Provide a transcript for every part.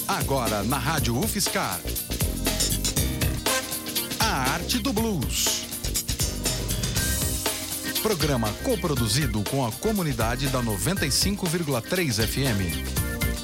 Agora na Rádio UFSCar. A Arte do Blues. Programa coproduzido com a comunidade da 95,3 FM.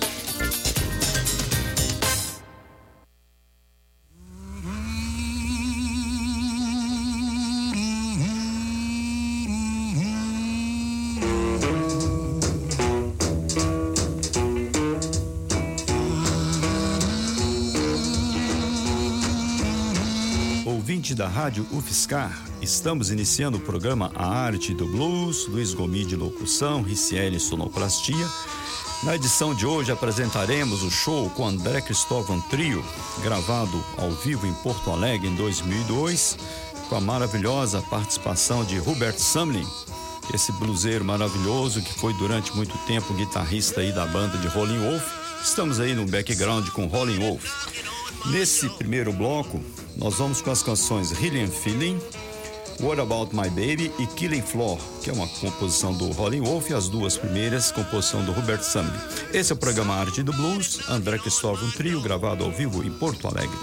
Da Rádio UFSCar, estamos iniciando o programa A Arte do Blues, Luiz Gomide locução, Ricieli sonoplastia. Na edição de hoje apresentaremos o show com André Cristóvão Trio, gravado ao vivo em Porto Alegre em 2002, com a maravilhosa participação de Hubert Sumlin, esse bluseiro maravilhoso que foi durante muito tempo guitarrista aí da banda de Howlin' Wolf. Estamos aí no background com Howlin' Wolf. Nesse primeiro bloco, nós vamos com as canções Healing and Feeling, What About My Baby e Killing Floor, que é uma composição do Howlin' Wolf, e as duas primeiras, composição do Hubert Sumlin. Esse é o programa Arte do Blues, André Cristóvão Trio, gravado ao vivo em Porto Alegre.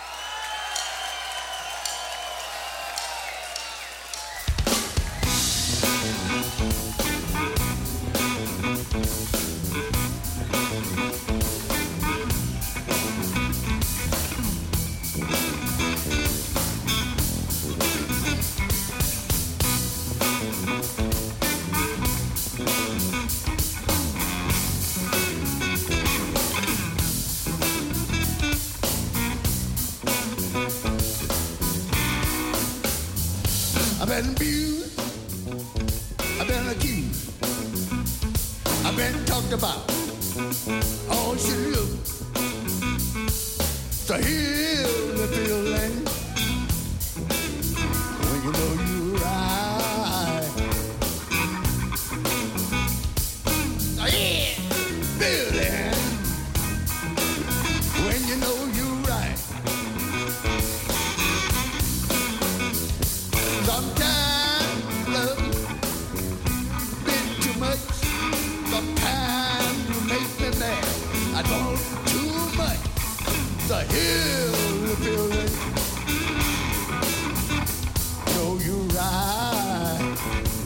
I've been abused, I've been accused, I've been talked about. All she do to heal the feeling when you know you're right. Yeah, feeling when you know you're right. Sometimes love been too much. Sometimes you make me mad. I don't too much to heal the feeling. Know you right.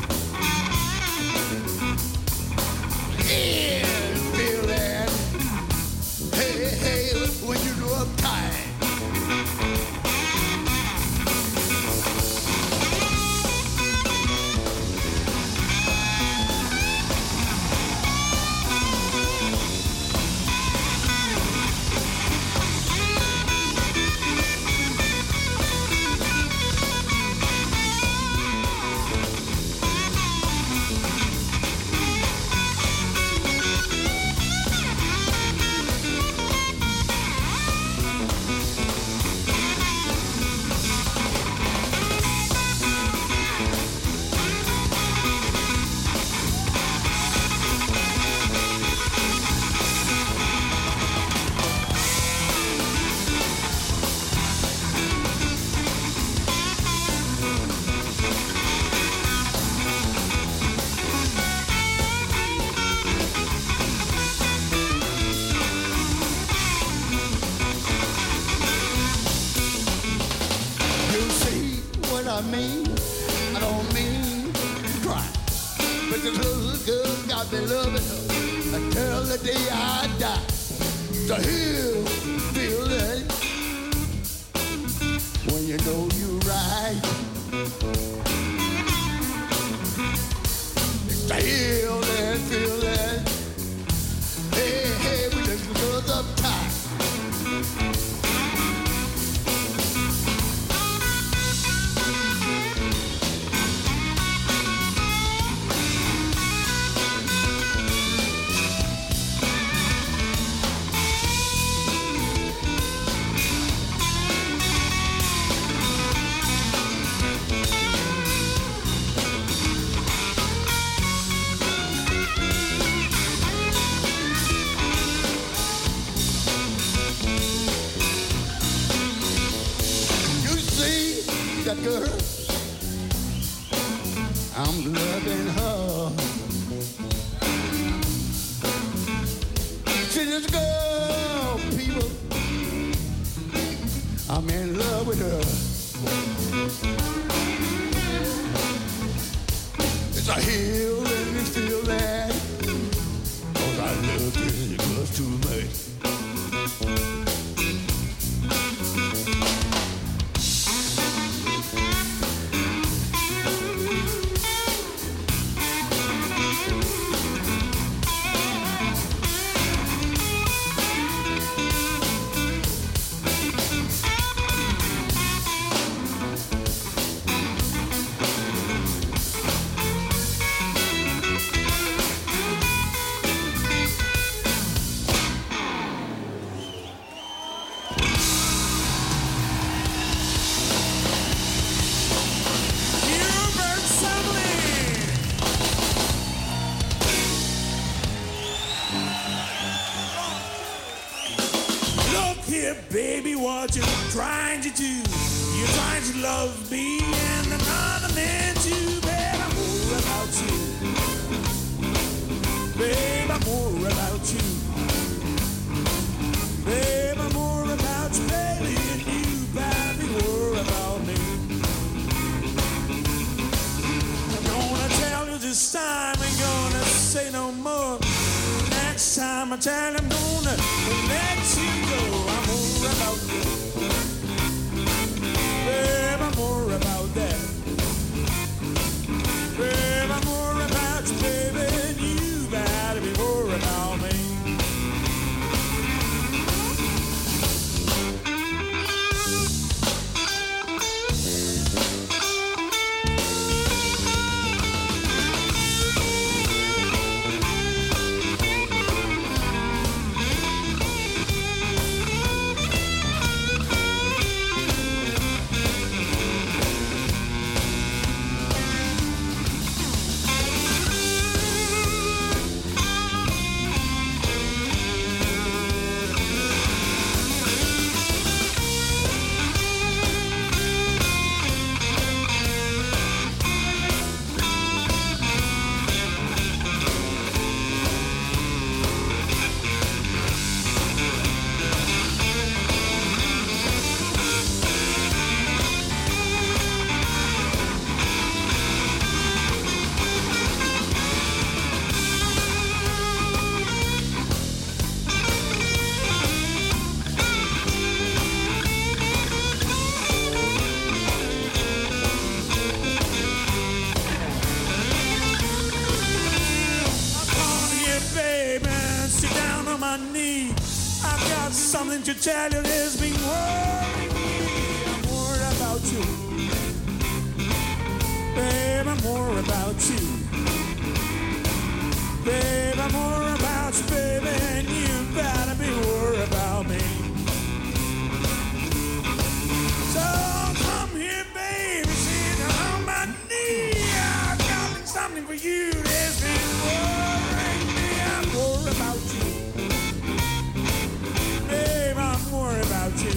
Yeah, feeling. Hey, hey, when you do uptight. I don't mean to cry, but this little girl got me loving her until the day I die. To heal feeling when you know you're right. To heal that feeling. Hey, hey, we just goes up tight. That girl, I'm loving her. See this girl, looking close to me. Baby, what you trying to do? You're trying to love me and another man too. Babe, I'm more about you. Babe, I'm more about you. Babe, I'm more about you, baby, and you, baby, more about me. I'm gonna tell you this time, ain't gonna say no more. Next time I tell him, gonna let you go. I'm more about you. Babe, I'm more about that. Babe, I'm more about you, baby, and you gotta be more about me. Something to tell you that's been worrying me. I'm more about you. Babe, I'm more about you. Babe, I'm more about you, baby, and you better be worried about me. So come here, baby, sit on my knee. I've got something for you that's been worrying me. I'm more about you. Babe, I'm more about you.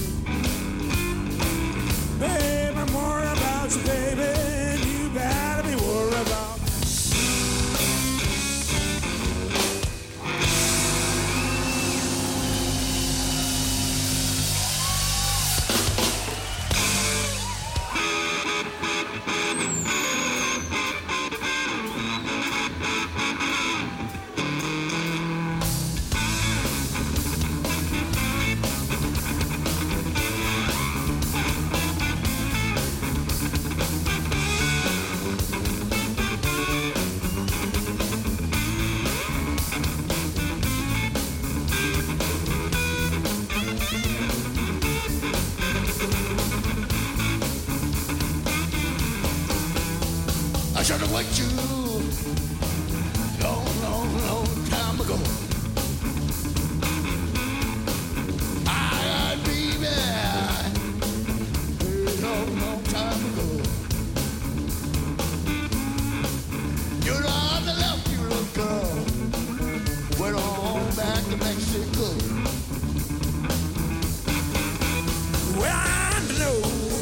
Babe, I'm more about you, baby, and you gotta be worried about me. I should have waited you long, long, long time ago. I baby, a long, long time ago. You're on the left, you little girl. Went on back to Mexico. Well, I know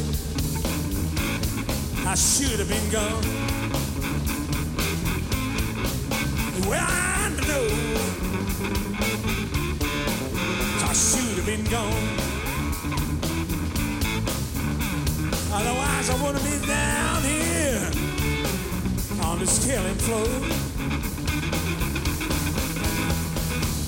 I should have been gone. Well, I know I should have been gone. Otherwise, I wouldn't be down here on this killing floor.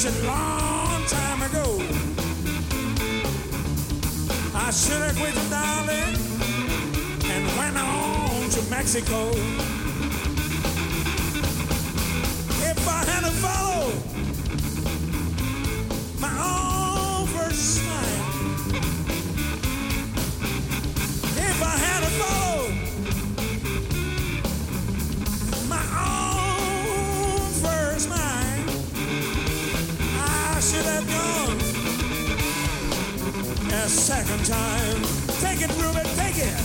such a long time ago. I should have quit, darling, and went on to Mexico. If I had to follow my own first mind, if I had to follow my own first mind, I should have gone a second time. Take it, Ruben, take it.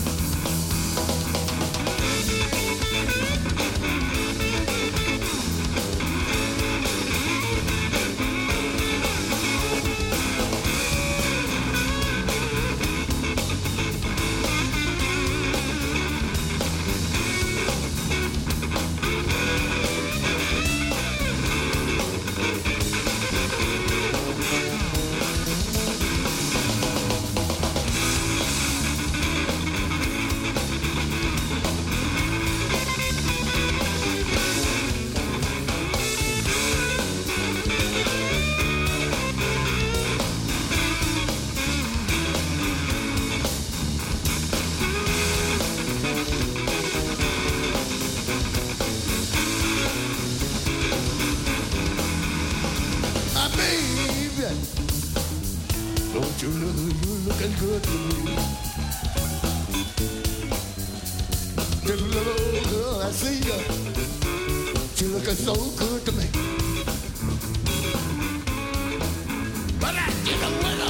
Don't you look, you're looking good to me. This little girl, I see you. She looking so good to me. But I didn't went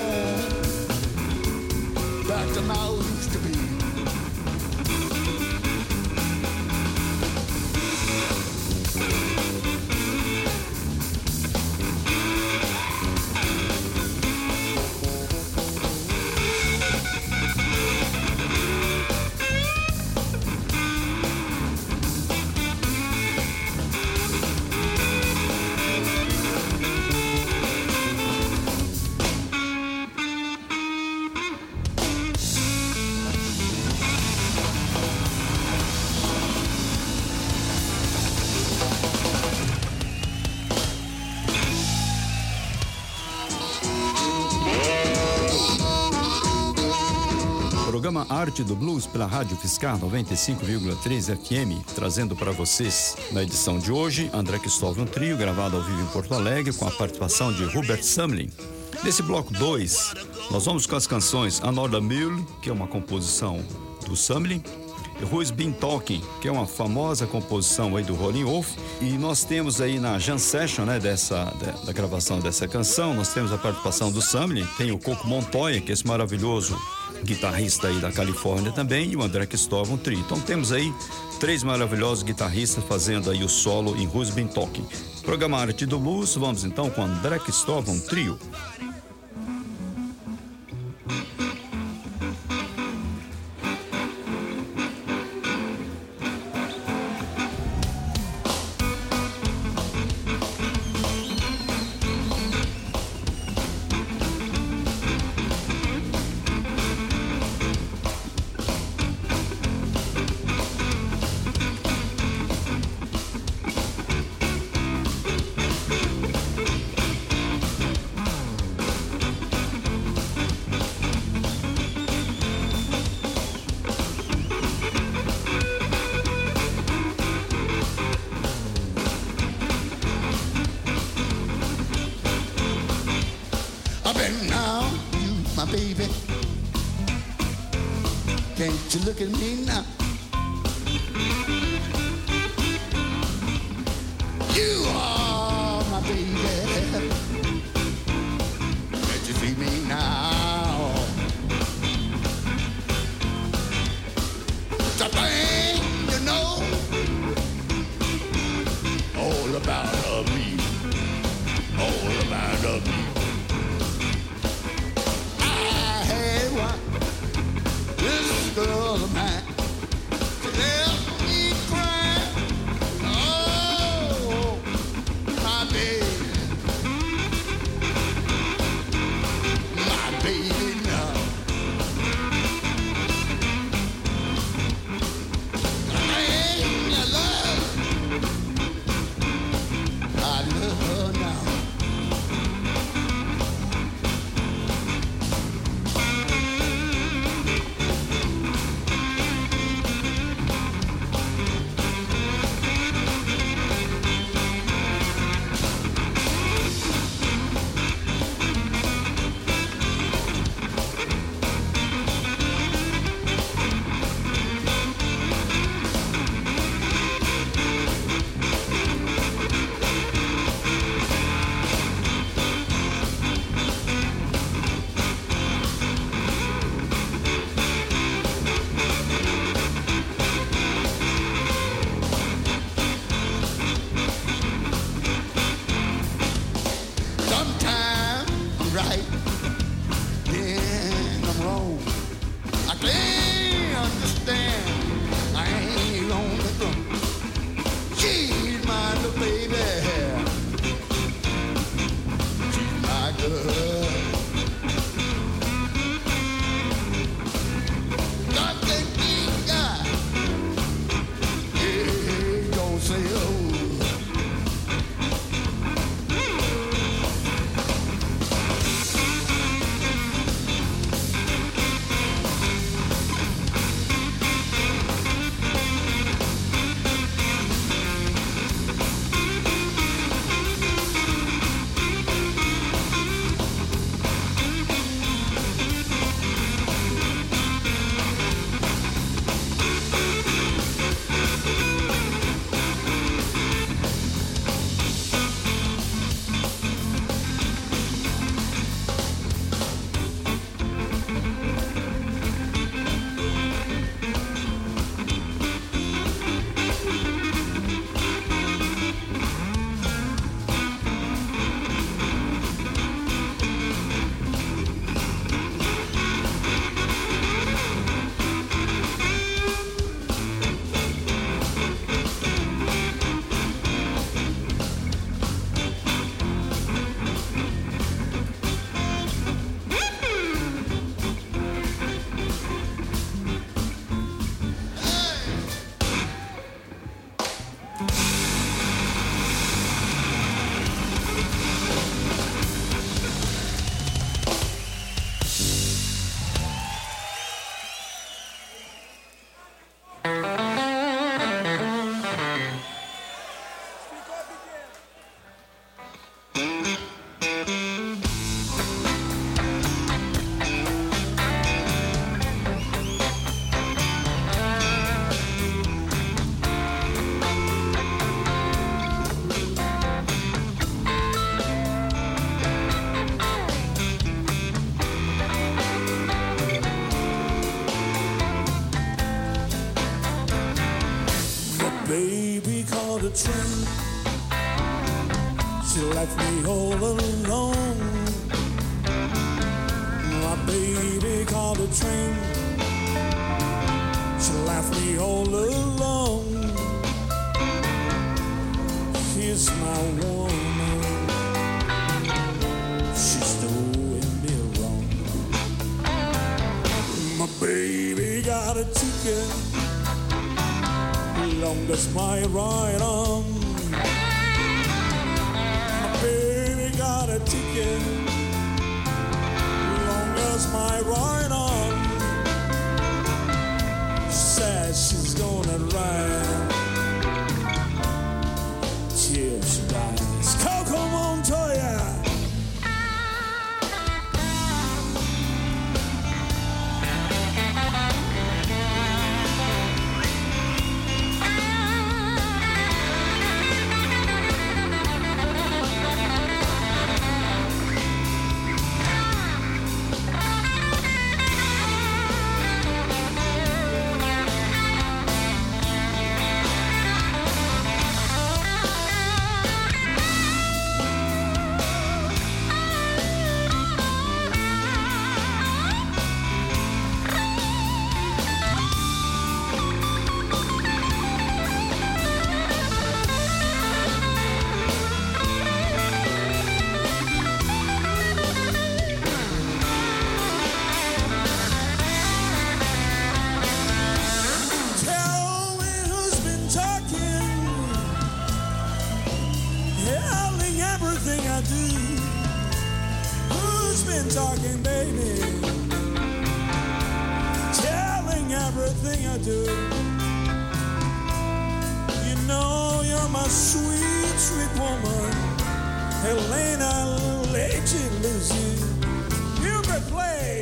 on back to my old used to be. Programa Arte do Blues pela Rádio Fiscar 95,3 FM, trazendo para vocês, na edição de hoje, André Cristóvão Trio, gravado ao vivo em Porto Alegre, com a participação de Hubert Sumlin. Nesse bloco 2, nós vamos com as canções Another Mule, que é uma composição do Sumlin, e Who's Been Talking, que é uma famosa composição aí do Howlin' Wolf, e nós temos aí na Jam Session, né, da gravação dessa canção, nós temos a participação do Sumlin, tem o Coco Montoya, que é esse maravilhoso guitarrista aí da Califórnia também, e o André Cristóvão Trio. Então temos aí 3 maravilhosos guitarristas fazendo aí o solo em Who's Been Talking. Programa Arte do Blues, vamos então com André Cristóvão Trio. Baby, can't you look at me now? You are my baby. Can't you see me now? It's a thing you know all about me, all about me. This girl of mine, she left me crying. Oh, She left me all alone. My baby called a train. She left me all alone. She's my woman. She's doing me wrong. My baby got a ticket. Long as my right arm. My baby got a ticket. Long as my right arm. Says she's gonna ride till she dies. Coco Montoya. Talking, baby, telling everything I do. You know you're my sweet, sweet woman, Helena Lady Lucy. You can play.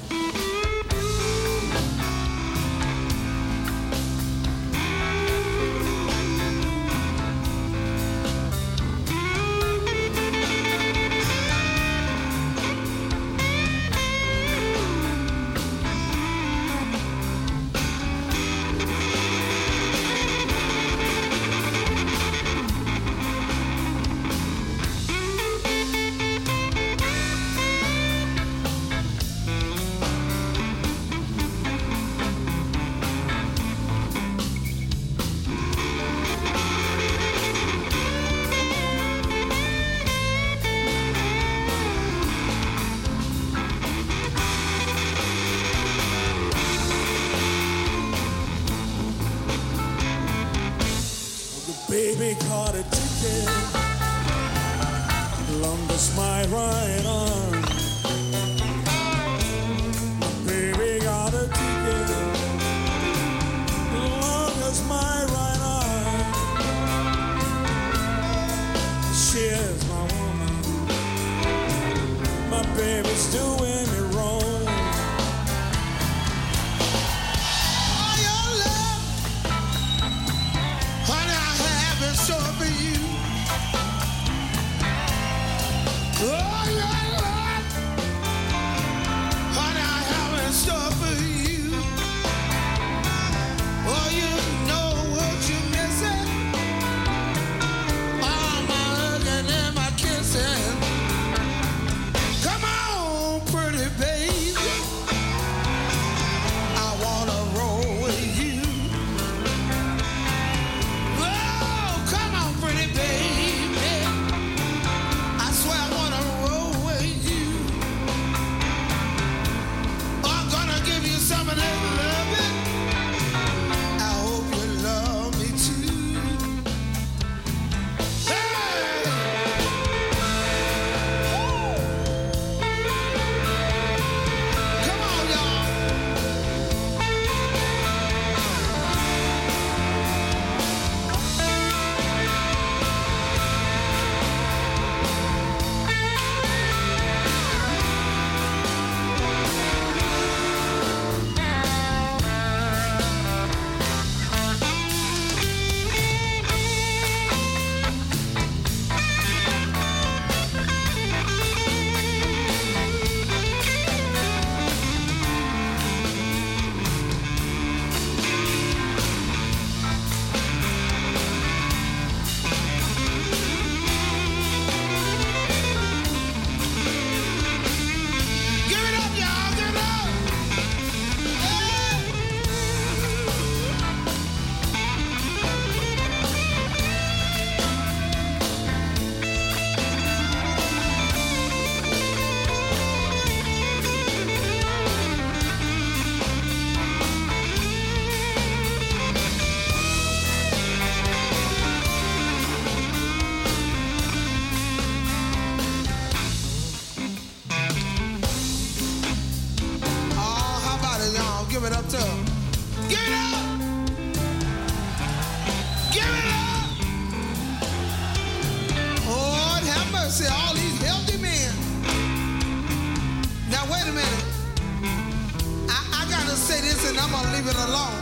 Baby caught a ticket, long as my right arm. Baby got a ticket, long as my right arm. She is my woman, my baby's doing me wrong. So for you, oh, your love. up. Give it up. Give it up. Lord have mercy, all these healthy men. Now wait a minute. I gotta say this and I'm gonna leave it alone.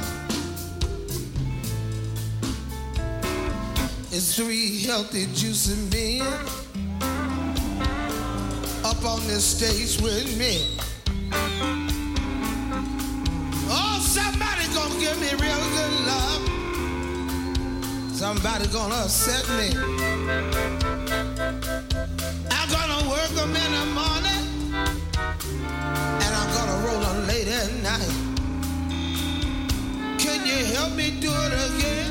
It's 3 healthy, juicy men up on this stage with me. Oh, somebody gonna give me real good love. Somebody gonna upset me. I'm gonna work them in the morning and I'm gonna roll them late at night. Can you help me do it again?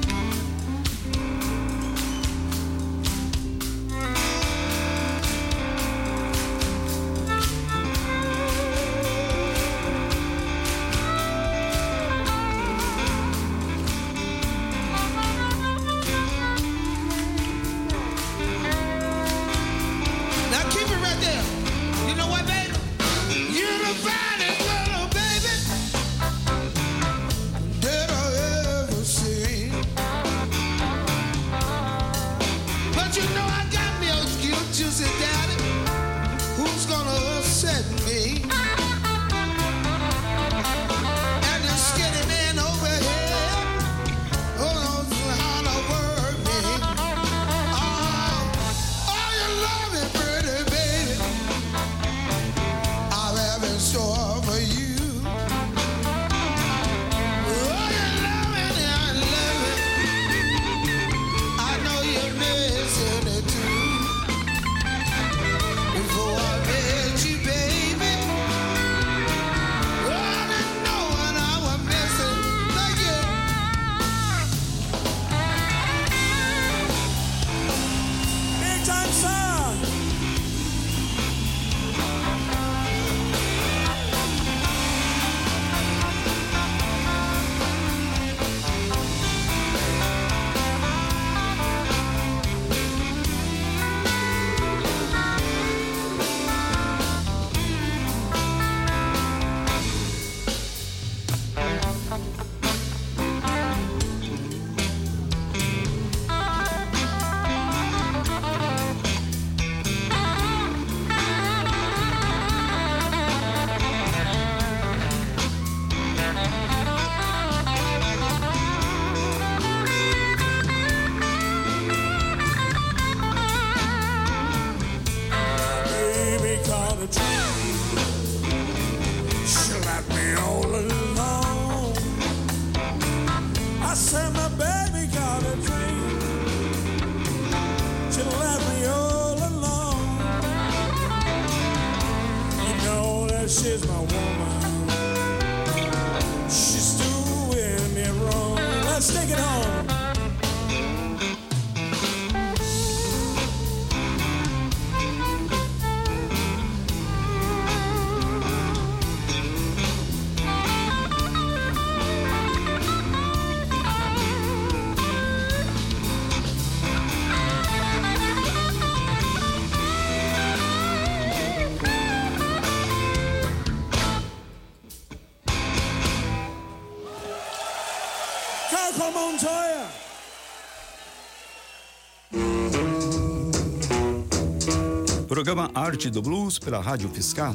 Programa Arte do Blues pela Rádio UFSCar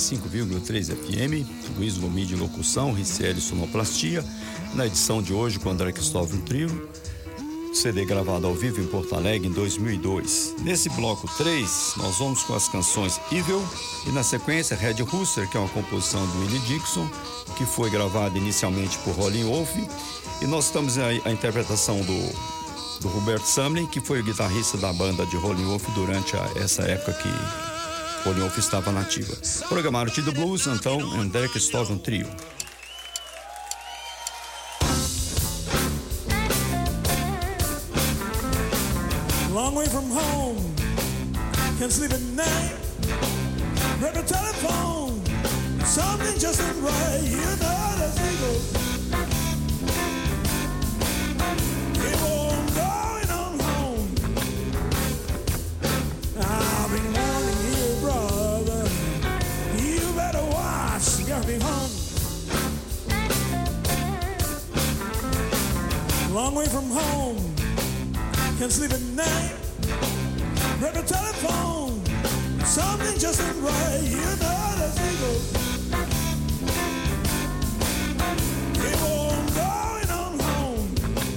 95,3 FM, Luiz Gomide locução, Ricieli sonoplastia, na edição de hoje com André Cristóvão Trio, CD gravado ao vivo em Porto Alegre em 2002. Nesse bloco 3, nós vamos com as canções Evil e na sequência Red Rooster, que é uma composição do Willie Dixon, que foi gravada inicialmente por Howlin' Wolf, e nós estamos a interpretação do Robert Sumlin, que foi o guitarrista da banda de Howlin' Wolf durante essa época que Howlin' Wolf estava nativa. Programa Arte do Blues, então, André Cristóvão Trio. Long way from home, can't sleep at night. Grab the telephone, something just ain't right. You know the thing goes. away from home, can't sleep at night. Grab the telephone, something just ain't right. You know the single. Keep on going on home.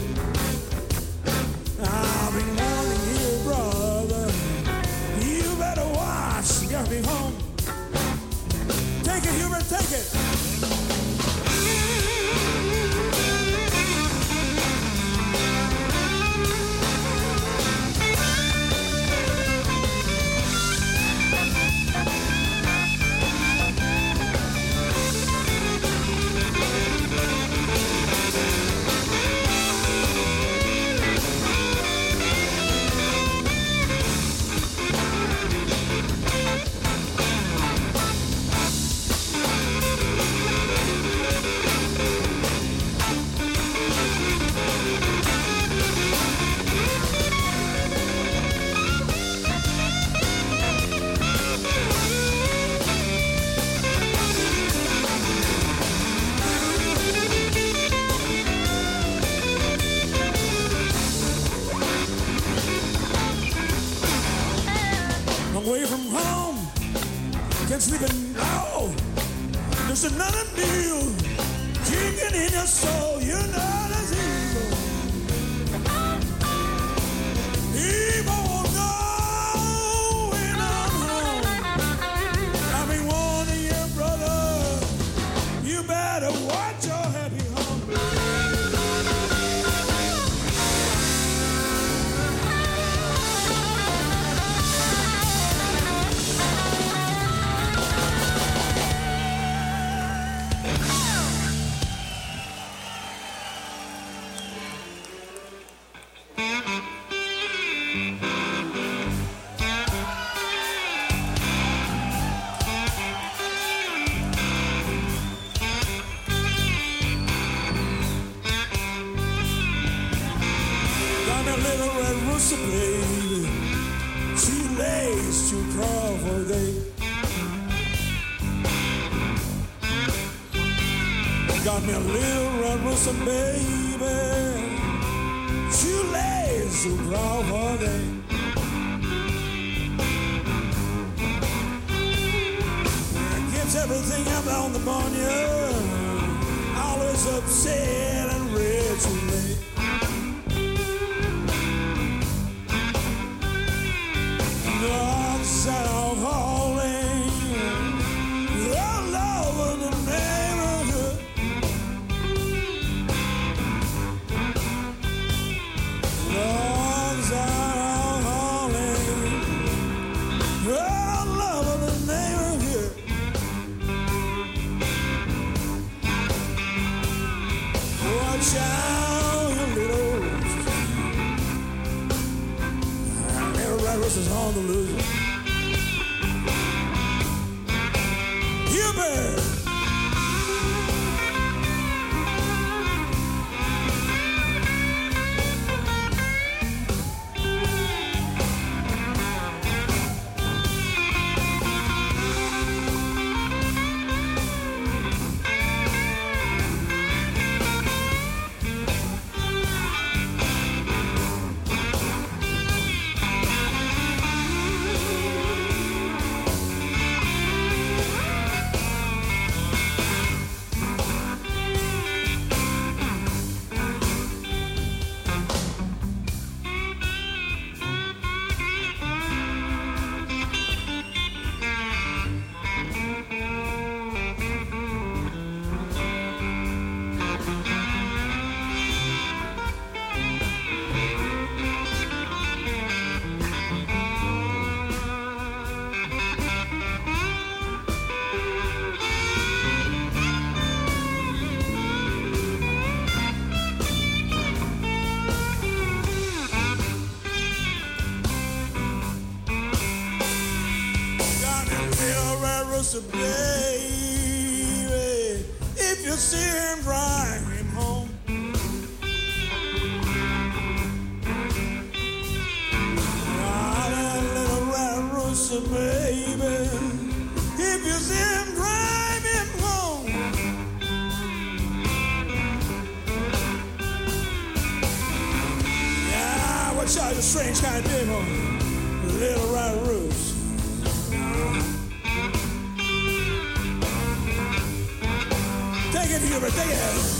I've been warning you, brother. You better watch. You gotta be home. Take it, Hubert, take it. Away from home, can't sleep at night. There's another meal kicking in your soul. You know that's evil. Evil going on home. I've been warning you, brother. You better watch your happy home. Baby, she lays to crawl for day. Got me a little red rooster, baby. She lays to crawl for day. Gives everything up on the barnyard. Always upset and red too late. Dogs out hauling all over the neighborhood. Dogs out hauling all over the neighborhood. Watch out, you little roosters on the loose. Hubert! So baby, if you see him, drive him home. Ah, that little red rooster, baby, if you see him, drive him home. strange kind of people, little red roots. Take it, Hubert, take it.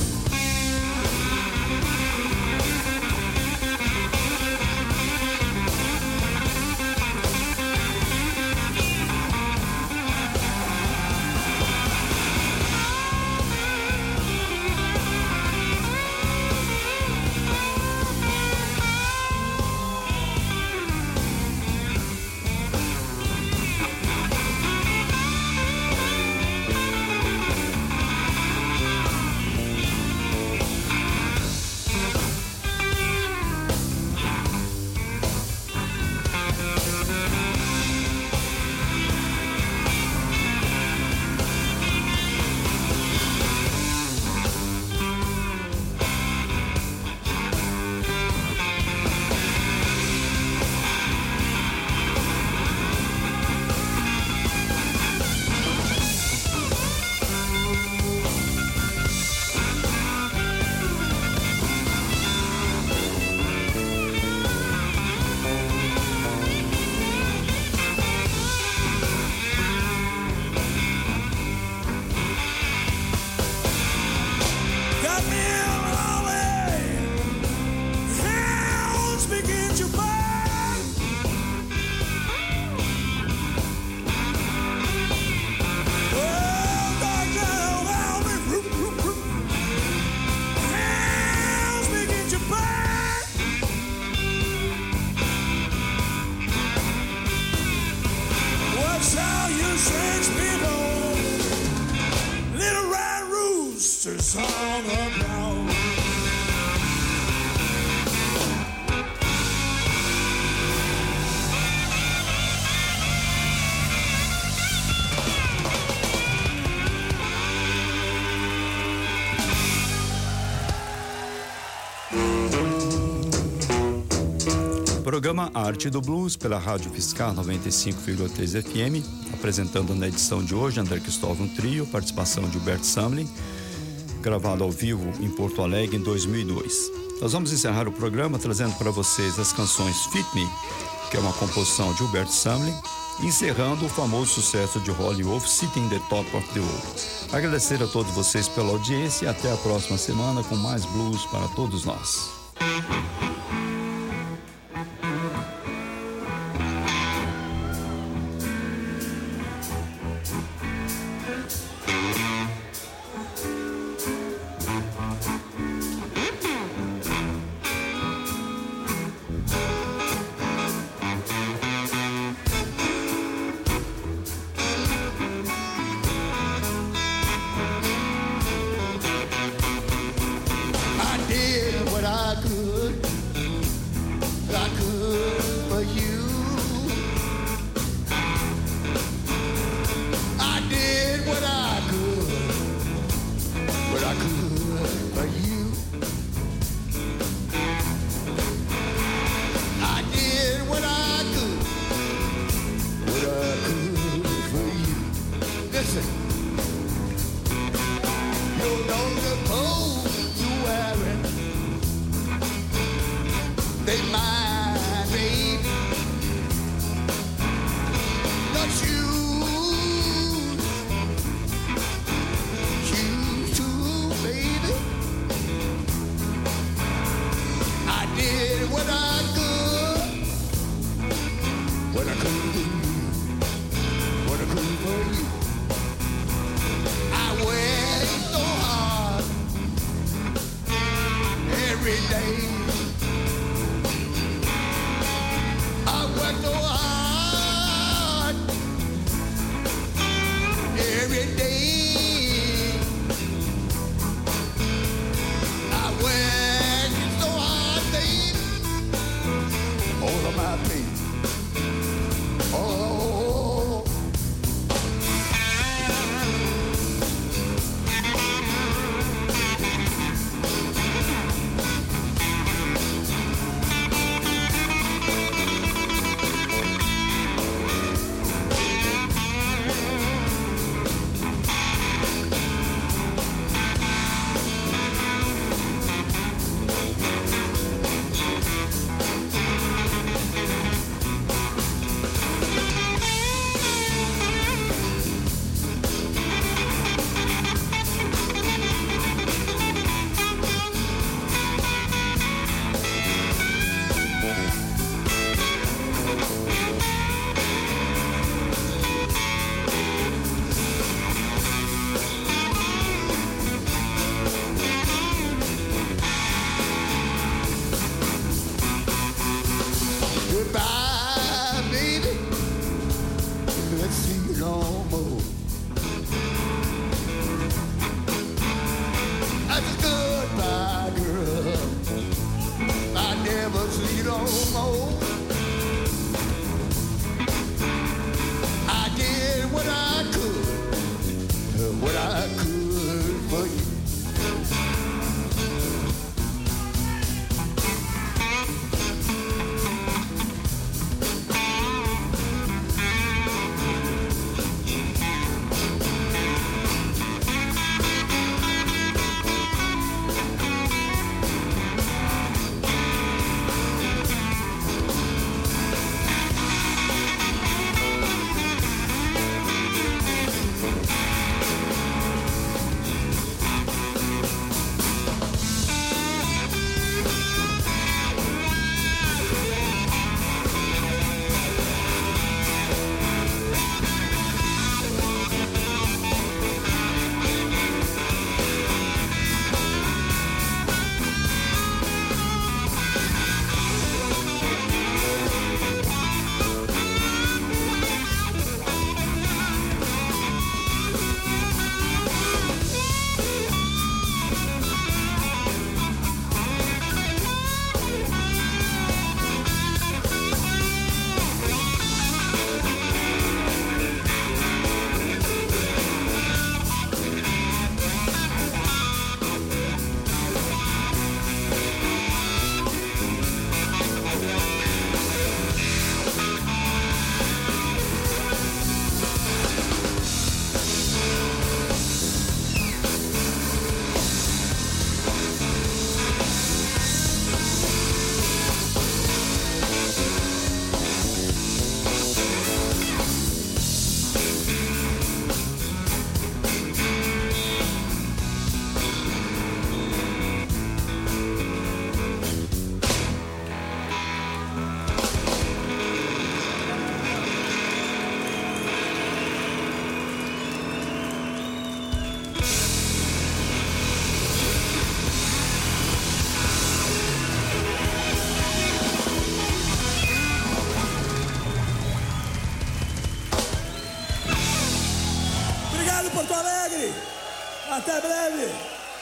Programa Arte do Blues pela Rádio UFSCar 95,3 FM, apresentando na edição de hoje André Cristóvão Trio, participação de Hubert Samlin, gravado ao vivo em Porto Alegre em 2002. Nós vamos encerrar o programa trazendo para vocês as canções Fit Me, que é uma composição de Hubert Samlin, encerrando o famoso sucesso de Holly Wolf, Sitting the Top of the World. Agradecer a todos vocês pela audiência e até a próxima semana com mais blues para todos nós. All Até breve.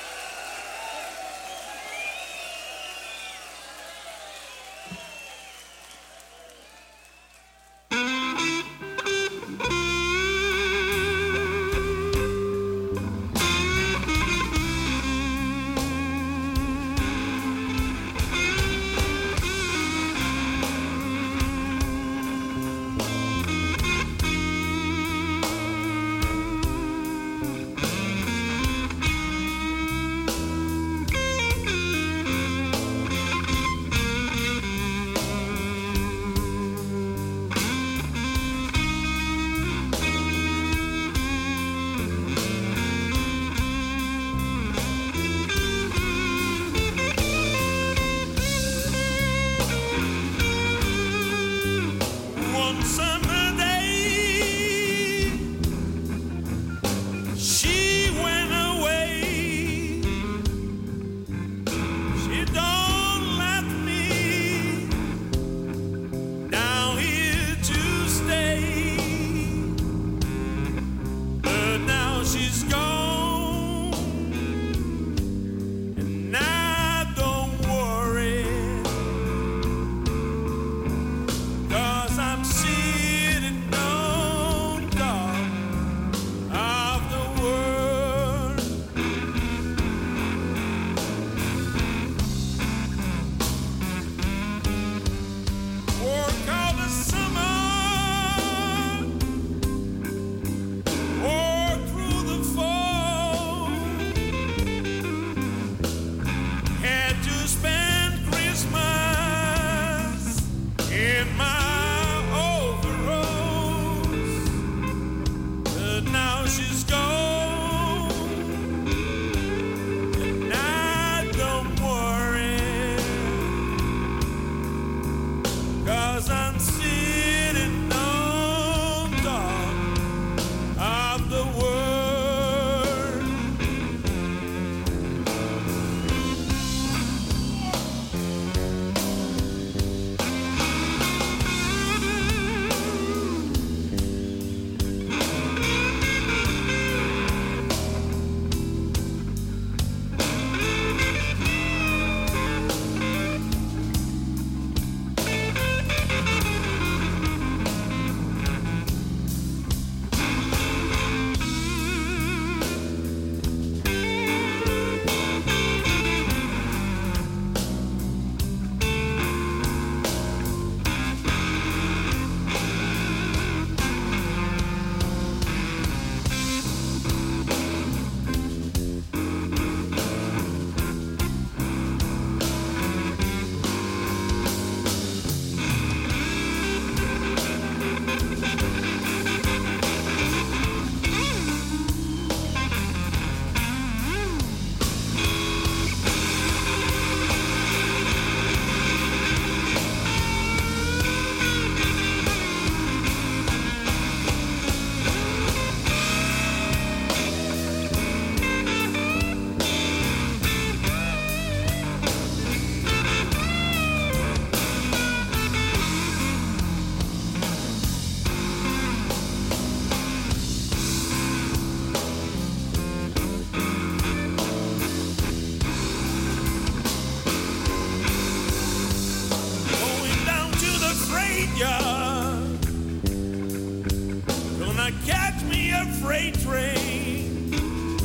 freight train.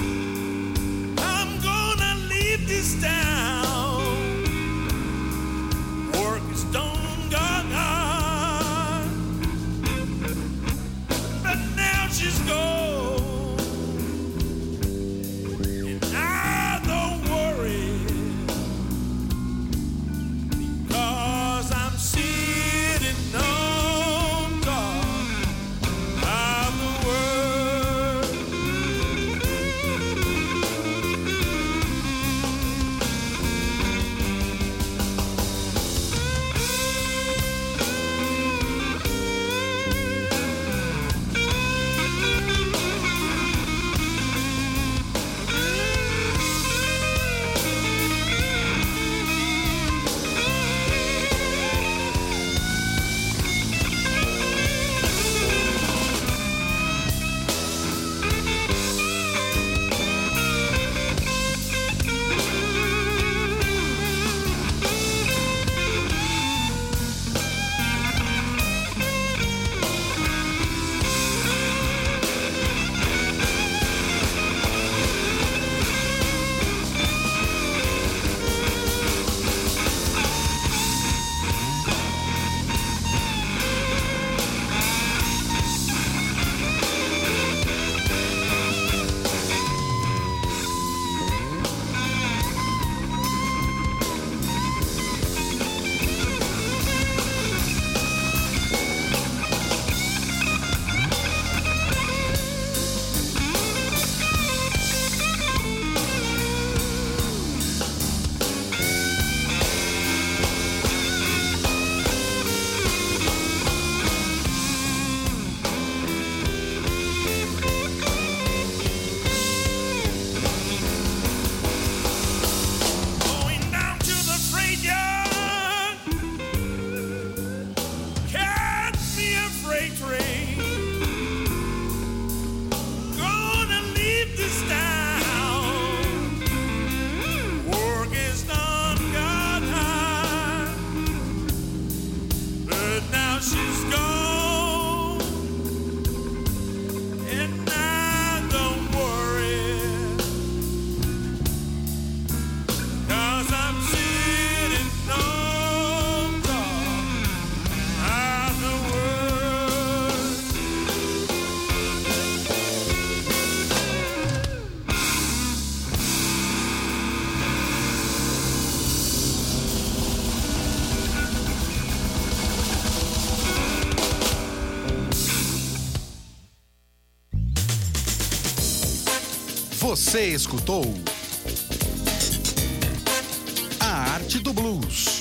I'm gonna leave this town. Work is done, gone, but now she's gone, and I don't worry, because I'm sitting on top of the world. freight train. Gonna leave this town. Work is done, got high, but now she's gone, and I don't worry, 'cause I'm sitting on top of the world. Você escutou A Arte do Blues.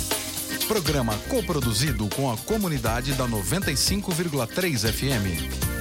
Programa coproduzido com a comunidade da 95,3 FM.